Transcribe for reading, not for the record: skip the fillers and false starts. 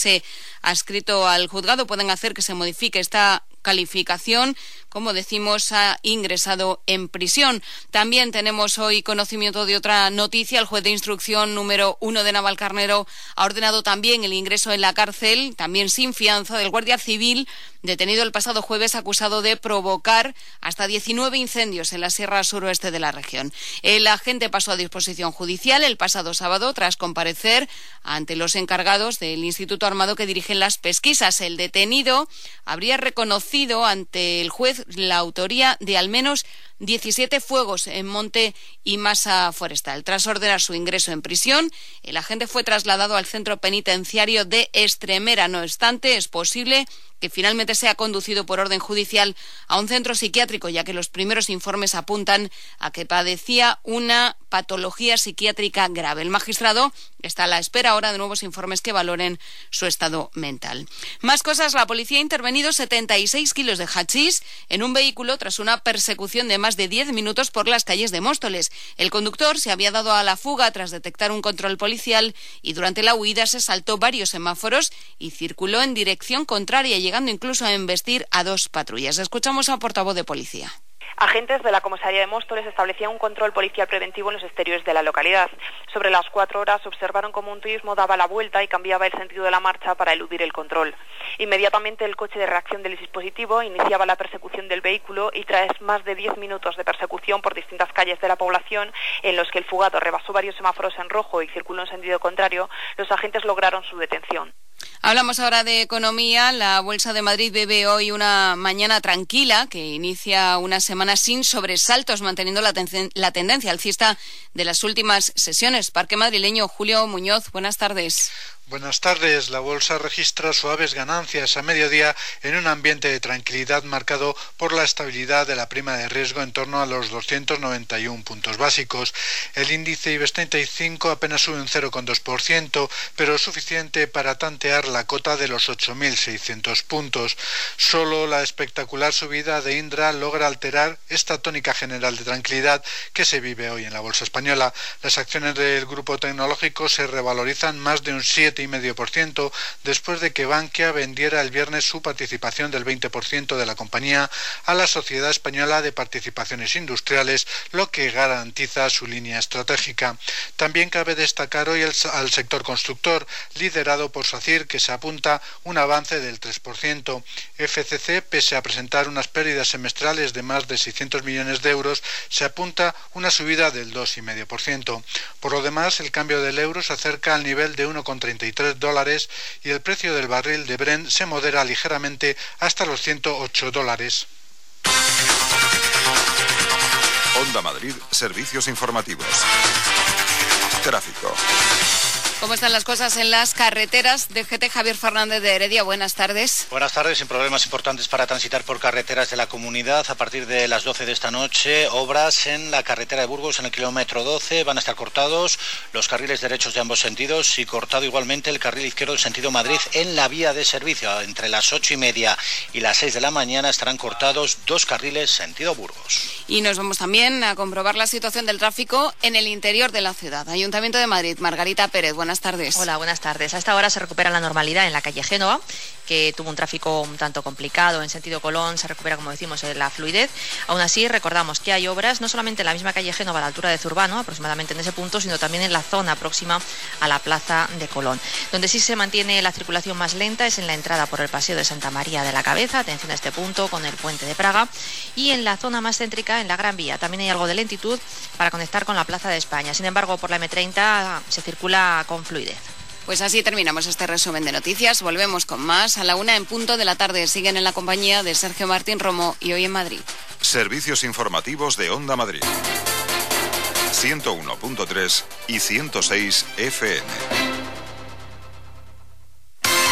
haberse adscrito al juzgado pueden hacer que se modifique esta calificación. Como decimos, ha ingresado en prisión. También tenemos hoy conocimiento de otra noticia. El juez de instrucción número 1 de Navalcarnero ha ordenado también el ingreso en la cárcel, también sin fianza, del guardia civil detenido el pasado jueves acusado de provocar hasta 19 incendios en la sierra suroeste de la región. El agente pasó a disposición judicial el pasado sábado tras comparecer ante los encargados del Instituto Armado que dirigen las pesquisas. El detenido habría reconocido ante el juez la autoría de al menos 17 fuegos en monte y masa forestal. Tras ordenar su ingreso en prisión, el agente fue trasladado al centro penitenciario de Estremera. No obstante, es posible que finalmente sea conducido por orden judicial a un centro psiquiátrico, ya que los primeros informes apuntan a que padecía una patología psiquiátrica grave. El magistrado está a la espera ahora de nuevos informes que valoren su estado mental. Más cosas. La policía ha intervenido 76 kilos de hachís en un vehículo tras una persecución de más de 10 minutos por las calles de Móstoles. El conductor se había dado a la fuga tras detectar un control policial y durante la huida se saltó varios semáforos y circuló en dirección contraria, llegando incluso a embestir a 2 patrullas. Escuchamos al portavoz de policía. Agentes de la comisaría de Móstoles establecían un control policial preventivo en los exteriores de la localidad. Sobre las 4 horas observaron cómo un turismo daba la vuelta y cambiaba el sentido de la marcha para eludir el control. Inmediatamente el coche de reacción del dispositivo iniciaba la persecución del vehículo y tras más de 10 minutos de persecución por distintas calles de la población, en los que el fugado rebasó varios semáforos en rojo y circuló en sentido contrario, los agentes lograron su detención. Hablamos ahora de economía. La Bolsa de Madrid vive hoy una mañana tranquila que inicia una semana sin sobresaltos, manteniendo la tendencia alcista de las últimas sesiones. Parque Madrileño, Julio Muñoz, buenas tardes. Buenas tardes. La bolsa registra suaves ganancias a mediodía en un ambiente de tranquilidad marcado por la estabilidad de la prima de riesgo en torno a los 291 puntos básicos. El índice IBEX 35 apenas sube un 0,2%, pero suficiente para tantear la cota de los 8.600 puntos. Solo la espectacular subida de Indra logra alterar esta tónica general de tranquilidad que se vive hoy en la bolsa española. Las acciones del grupo tecnológico se revalorizan más de un 7,5% después de que Bankia vendiera el viernes su participación del 20% de la compañía a la Sociedad Española de Participaciones Industriales, lo que garantiza su línea estratégica. También cabe destacar hoy al sector constructor, liderado por SACIR, que se apunta un avance del 3%. FCC, pese a presentar unas pérdidas semestrales de más de 600 millones de euros, se apunta una subida del 2,5%. Por lo demás, el cambio del euro se acerca al nivel de 1,33 dólares y el precio del barril de Brent se modera ligeramente hasta los $108. Onda Madrid, servicios informativos. Tráfico. ¿Cómo están las cosas en las carreteras? DGT, Javier Fernández de Heredia, buenas tardes. Buenas tardes, sin problemas importantes para transitar por carreteras de la comunidad. A partir de las 12 de esta noche, obras en la carretera de Burgos en el kilómetro 12. Van a estar cortados los carriles derechos de ambos sentidos y cortado igualmente el carril izquierdo en sentido Madrid en la vía de servicio. Entre las 8:30 y las 6 de la mañana estarán cortados 2 carriles sentido Burgos. Y nos vamos también a comprobar la situación del tráfico en el interior de la ciudad. Ayuntamiento de Madrid, Margarita Pérez, buenas tardes. Hola, buenas tardes. A esta hora se recupera la normalidad en la calle Génova, que tuvo un tráfico un tanto complicado en sentido Colón. Se recupera, como decimos, la fluidez. Aún así, recordamos que hay obras no solamente en la misma calle Génova a la altura de Zurbano, aproximadamente en ese punto, sino también en la zona próxima a la plaza de Colón. Donde sí se mantiene la circulación más lenta es en la entrada por el paseo de Santa María de la Cabeza, atención a este punto, con el puente de Praga, y en la zona más céntrica, en la Gran Vía. También hay algo de lentitud para conectar con la Plaza de España. Sin embargo, por la M30 se circula con fluidez. Pues así terminamos este resumen de noticias. Volvemos con más a la 1:00 p.m. Siguen en la compañía de Sergio Martín Romo y Hoy en Madrid. Servicios informativos de Onda Madrid. 101.3 y 106 FM.